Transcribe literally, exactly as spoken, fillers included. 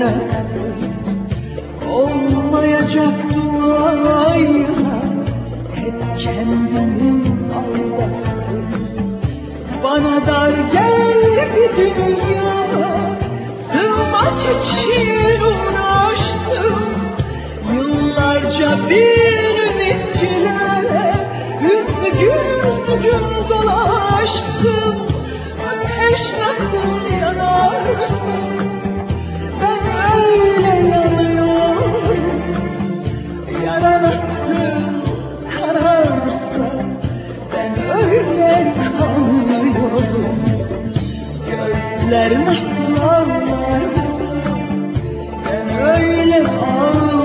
yarattın. Olmayacak duayla hep kendimi aldattım. Bana dar geldi dünya, sığmak için uğraştım. Yıllarca bir ümitlerle üzgün üzgün dolaştım. Ateş nasıl yanarsa ben öyle yanıyorum. Yara nasıl kararsa ben öyle kanıyorum. Gözler nasıl ağlarsa ben öyle ağlıyorum.